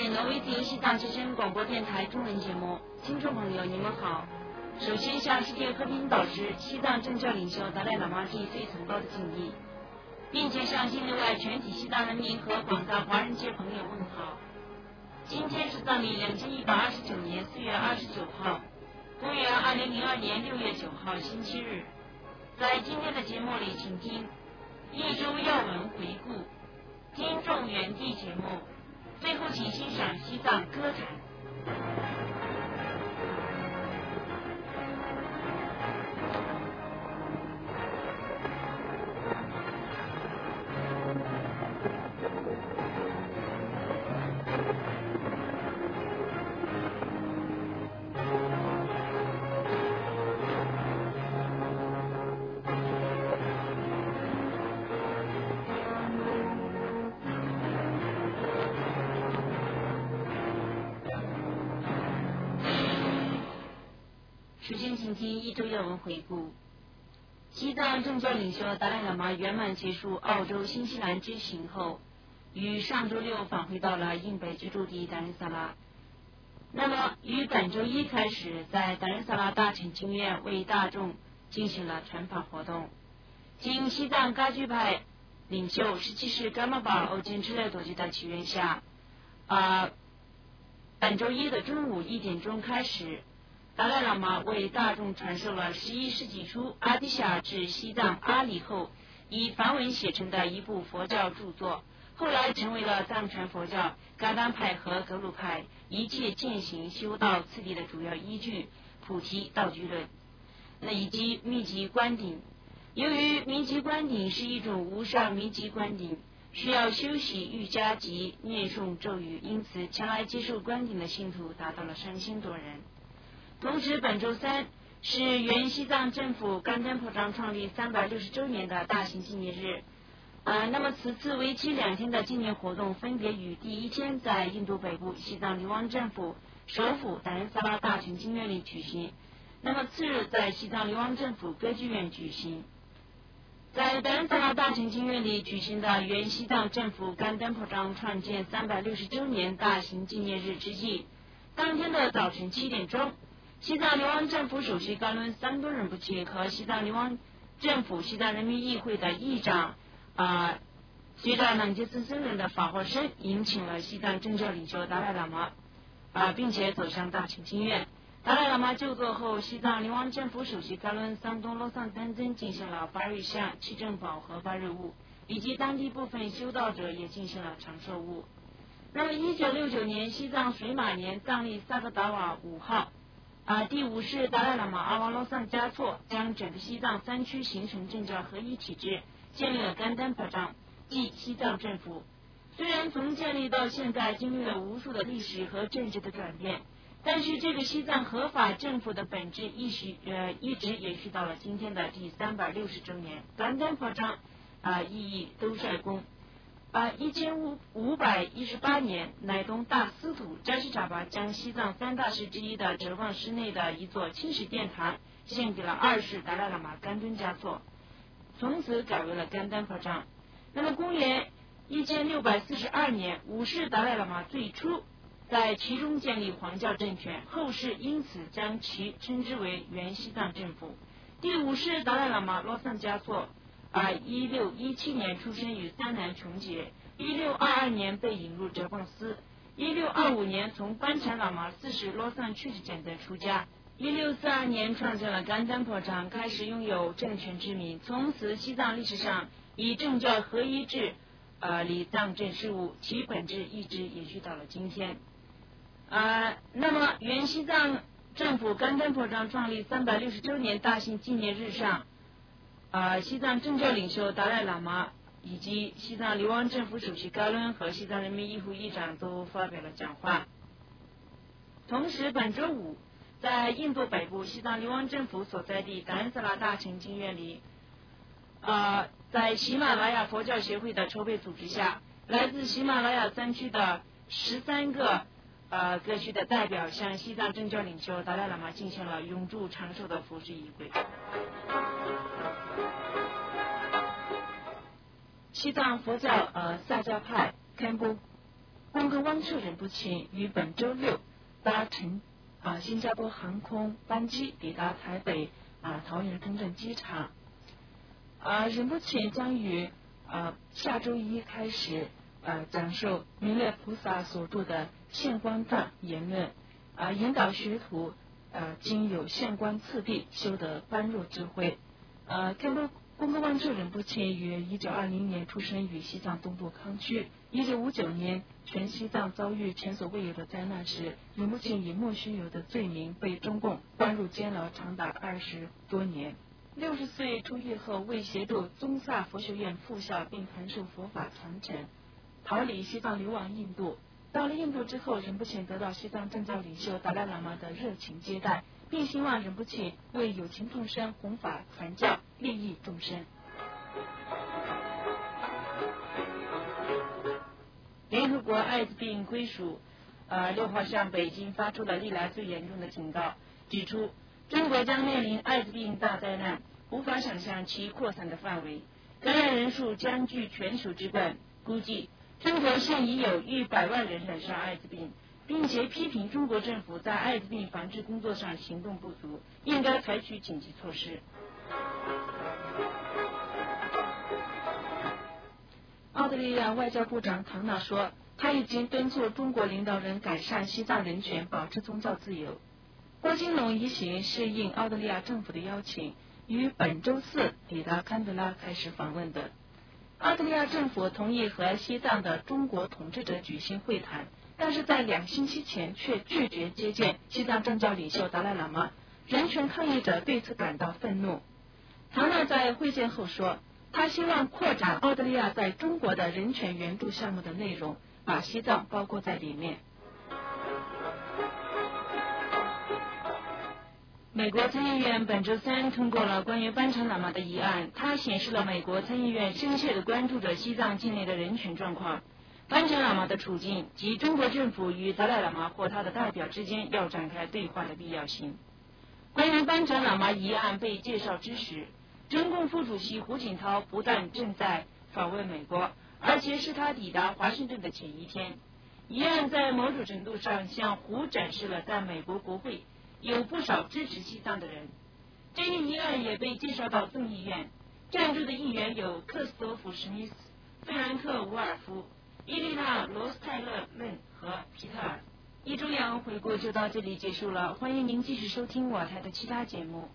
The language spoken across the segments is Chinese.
挪威自由西藏之声广播电台中文节目，听众朋友你们好。首先向世界和平导师、西藏政教领袖达赖喇嘛致以最崇高的敬意，并且向境内外全体西藏人民和广大华人界朋友问好。今天是藏历2129年4月29号，公元2002年6月9号星期日。在今天的节目里，请听一周要闻回顾、听众原地节目，最后请欣赏西藏歌坛。首先请听一周要闻回顾。西藏政教领袖达赖喇嘛圆满结束澳洲、新西兰之行后，于上周六返回到了印北居住地达仁萨拉。那么于本周一开始，在达仁萨拉大乘经院为大众进行了传法活动。经西藏噶举派领袖17世噶玛巴欧坚支勒多吉的祈愿下，本周一的中午1点钟开始，达赖喇嘛为大众传授了11世纪初阿底夏至西藏阿里后以梵文写成的一部佛教著作，后来成为了藏传佛教噶当派和格鲁派一切践行修道次第的主要依据——菩提道具论，以及密集观顶。由于密集观顶是一种无上密集观顶，需要修习瑜伽及念诵咒语，因此前来接受观顶的信徒达到了3000多人。同时本周三是原西藏政府甘丹普章创立360周年的大型纪念日。那么此次为期2天的纪念活动分别于第一天在印度北部西藏流亡政府首府达仁萨拉大乘经院里举行，那么次日在西藏流亡政府歌剧院举行。在达仁萨拉大乘经院里举行的原西藏政府甘丹普章创建360周年大型纪念日之际，当天的早晨7点钟，西藏流亡政府首席噶伦桑多仁布齐和西藏流亡政府西藏人民议会的议长随着朗杰森僧人的法号声，迎请了西藏政教领袖达赖喇嘛并且走向大乘经院。达赖喇嘛就座后，西藏流亡政府首席噶伦桑东罗桑丹增进行了巴瑞香、七正宝和巴瑞物，以及当地部分修道者也进行了长寿物。那么1969年西藏水马年藏历萨格达瓦5号第5世达赖喇嘛阿瓦罗桑嘉措将整个西藏3区形成政教合一体制，建立了甘丹普章，即西藏政府。虽然从建立到现在经历了无数的历史和政治的转变，但是这个西藏合法政府的本质一直延续到了今天的第360周年。甘丹普章意义都晒功。1518年，乃东大司徒扎西扎巴将西藏3大寺之一的哲蚌寺内的一座青石殿堂献给了2世达赖喇嘛甘敦嘉措，从此改为了甘丹普章。那么公元1642年，5世达赖喇嘛最初在其中建立黄教政权，后世因此将其称之为原西藏政府。第5世达赖喇嘛罗桑嘉措1617年出生于三南琼结，1622年被引入哲蚌寺，1625年从班禅喇嘛4世罗桑去世简德出家，1642年创建了甘丹普章，开始拥有政权之名。从此西藏历史上以政教合一制理藏政事务，其本质一直延续到了今天。那么原西藏政府甘丹普章创立360周年大型纪念日上，西藏政教领袖达赖喇嘛以及西藏流亡政府首席噶伦和西藏人民议会议长都发表了讲话。同时本周五，在印度北部西藏流亡政府所在地达仁萨拉大乘经院里，在喜马拉雅佛教协会的筹备组织下，来自喜马拉雅3区的13个各区的代表向西藏政教领袖达赖喇嘛进行了永驻长寿的佛事仪轨。西藏佛教萨迦派堪布贡格汪彻仁波切于本周六搭乘新加坡航空班机抵达台北桃园东镇机场。仁波切将于下周一开始讲授弥勒菩萨所著的现观传言论，引导学徒经有现观次第修得般若智慧。贡格汪彻仁波切于1920年出生于西藏东部康区。1959年，全西藏遭遇前所未有的灾难时，仁波切以莫须有的罪名被中共关入监牢长达20多年。60岁出狱后，为协助宗萨佛学院复校并传授佛法传承，逃离西藏流亡印度。到了印度之后，仁波切得到西藏政教领袖达赖喇嘛的热情接待，并希望仁波切为有情众生弘法传教，利益众生。 联合国艾滋病归属6号向北京发出了历来最严重的警告，指出中国将面临艾滋病大灾难，无法想象其扩散的范围，感染人数将居全球之冠。估计中国现已有逾100万人染上艾滋病，并且批评中国政府在艾滋病防治工作上行动不足，应该采取紧急措施。 澳大利亚外交部长唐纳说，他已经敦促中国领导人改善西藏人权，保持宗教自由。郭金龙一行是应澳大利亚政府的邀请，于本周四抵达堪培拉开始访问的。澳大利亚政府同意和西藏的中国统治者举行会谈，但是在2星期前却拒绝接见西藏政教领袖达赖喇嘛。人权抗议者对此感到愤怒。唐纳在会见后说，他希望扩展澳大利亚在中国的人权援助项目的内容，把西藏包括在里面。 美国参议院本周三通过了关于班禅喇嘛的议案，它显示了美国参议院深切地关注着西藏境内的人权状况、班禅喇嘛的处境及中国政府与达赖喇嘛或他的代表之间要展开对话的必要性。关于班禅喇嘛议案被介绍之时，中共副主席胡锦涛不但正在访问美国，而且是他抵达华盛顿的前一天。议案在某种程度上向胡展示了在美国国会有不少支持西藏的人。这一议案也被介绍到众议院，站住的议员有克斯多夫·史密斯、费兰克·伍尔夫、伊丽娜·罗斯泰勒嫩和皮特尔。一周洋回顾就到这里结束了，欢迎您继续收听我台的其他节目。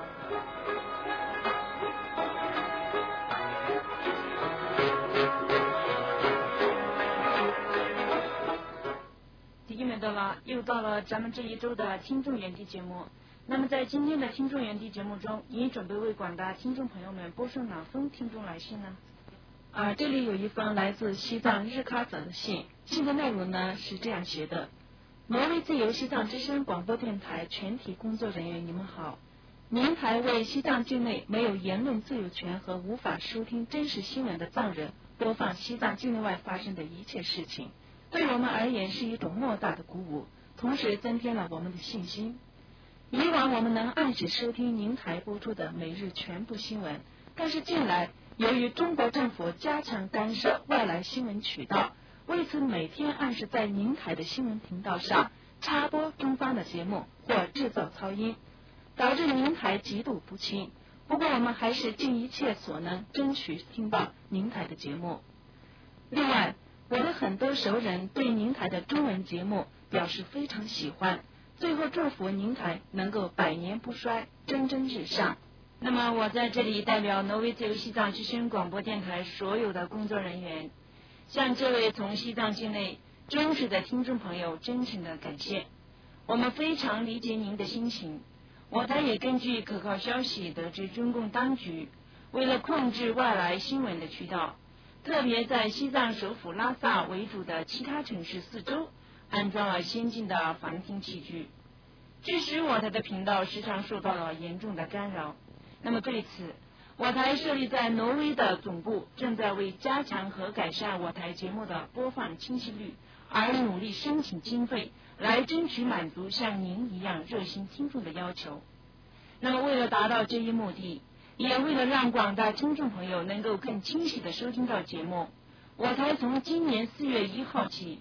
弟兄们到了，又到了咱们这一周的听众园地节目。那么在今天的听众园地节目中，您准备为广大听众朋友们播送哪封听众来信呢？ 这里有一封来自西藏日喀则的信，信的内容呢是这样写的：挪威自由西藏之声广播电台全体工作人员，你们好。您台为西藏境内没有言论自由权和无法收听真实新闻的藏人播放西藏境内外发生的一切事情，对我们而言是一种莫大的鼓舞，同时增添了我们的信心。以往我们能按时收听您台播出的每日全部新闻，但是近来由于中国政府加强干涉外来新闻渠道，为此每天按时在您台的新闻频道上插播中方的节目或制造噪音，导致您台极度不清。不过我们还是尽一切所能争取听到您台的节目。另外，我的很多熟人对您台的中文节目表示非常喜欢，最后祝福您台能够百年不衰，蒸蒸日上。 那么我在这里代表挪威自由西藏之声广播电台所有的工作人员，向这位从西藏境内忠实的听众朋友真诚的感谢。我们非常理解您的心情。我台也根据可靠消息得知，中共当局为了控制外来新闻的渠道，特别在西藏首府拉萨为主的其他城市四周安装了先进的防听器具，致使我台的频道时常受到了严重的干扰。那么对此，我台设立在挪威的总部正在为加强和改善我台节目的播放清晰率而努力申请经费，来争取满足像您一样热心听众的要求。那么为了达到这一目的，也为了让广大听众朋友能够更清晰地收听到节目，我台从今年4月1号起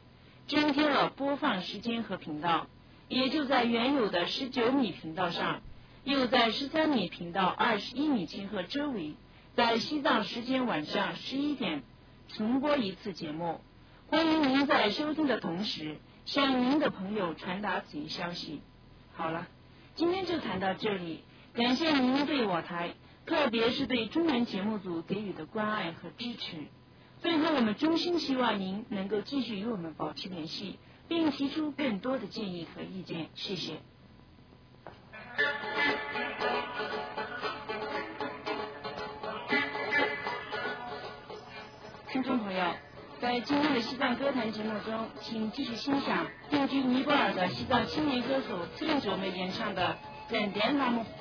增添了播放时间和频道，也就在原有的19米频道上，又在13米频道21米千赫周围，在西藏时间晚上11点重播一次节目。欢迎您在收听的同时向您的朋友传达此一消息。好了，今天就谈到这里，感谢您对我台，特别是对中文节目组给予的关爱和支持。最后，我们衷心希望您能够继续与我们保持联系，并提出更多的建议和意见。谢谢。听众朋友，在今天的西藏歌坛节目中，请继续欣赏定居尼泊尔的西藏青年歌手志愿者们演唱的《点点拉木》。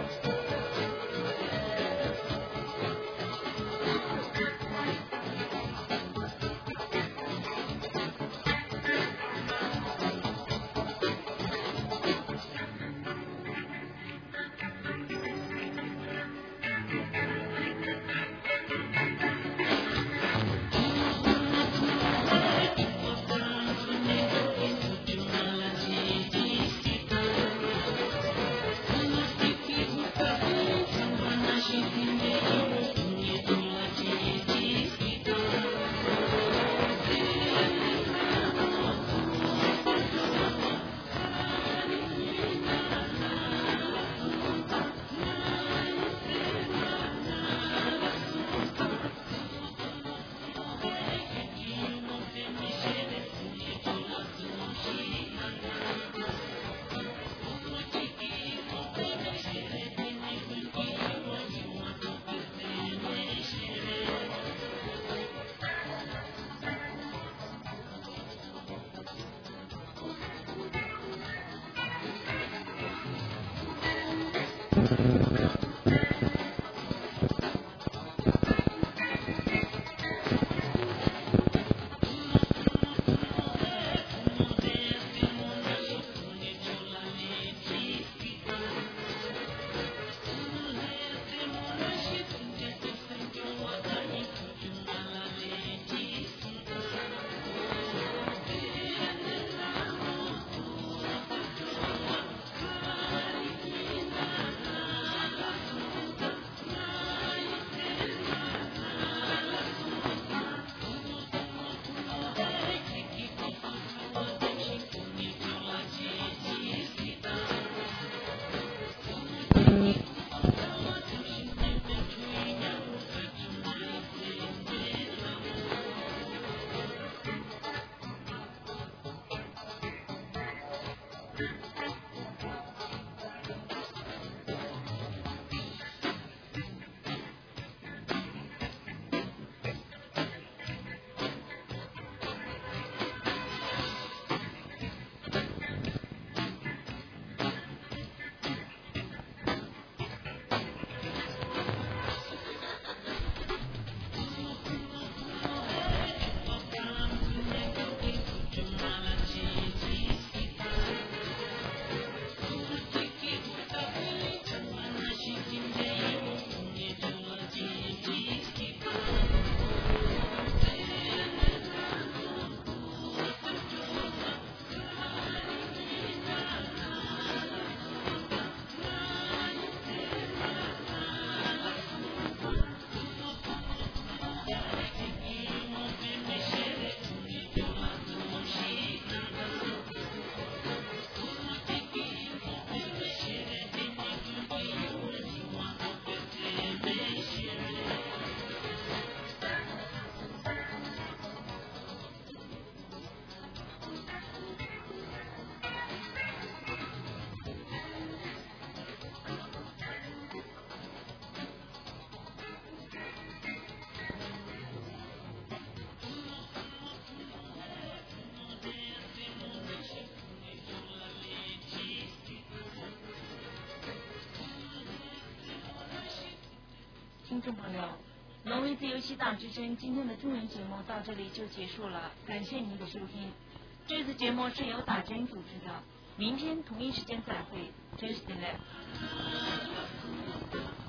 听众朋友，挪威自由西藏之声今天的中文节目到这里就结束了，感谢您的收听。这次节目是由打针主持的，明天同一时间再会，真实的。